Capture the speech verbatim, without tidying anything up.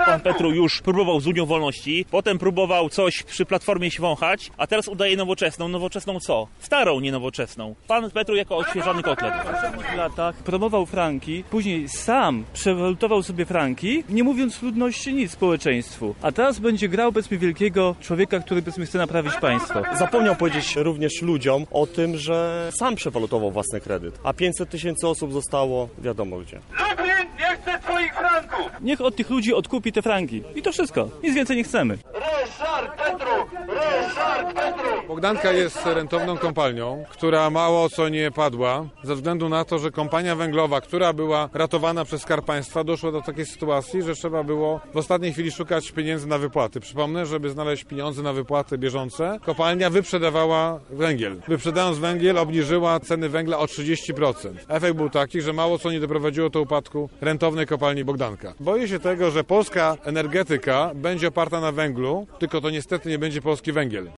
Pan Petru już próbował z Unią Wolności, potem próbował coś przy Platformie się wąchać, a teraz udaje nowoczesną. Nowoczesną co? Starą, nie nowoczesną. Pan Petru jako odświeżany kotlet. W poprzednich latach promował franki, później sam przewalutował sobie franki, nie mówiąc ludności nic społeczeństwu. A teraz będzie grał, powiedzmy, wielkiego człowieka, który, powiedzmy, chce naprawić państwo. Zapomniał powiedzieć również ludziom o tym, że sam przewalutował własny kredyt, a pięćset tysięcy osób zostało wiadomo gdzie. Lublin nie chce twoich franków! Niech od tych ludzi odkupi te franki. I to wszystko. Nic więcej nie chcemy. Ryszard Petru! Ryszard Petru! Bogdanka jest rentowną kopalnią, która mało co nie padła, ze względu na to, że kompania węglowa, która była ratowana przez Skarb Państwa, doszła do takiej sytuacji, że trzeba było w ostatniej chwili szukać pieniędzy na wypłaty. Przypomnę, żeby znaleźć pieniądze na wypłaty bieżące, kopalnia wyprzedawała węgiel. Wyprzedając węgiel, obniżyła ceny węgla o trzydzieści procent. Efekt był taki, że mało co nie doprowadziło do upadku rentownej kopalni Bogdanka. Boję się tego, że polska energetyka będzie oparta na węglu, tylko to niestety nie będzie polski węgiel.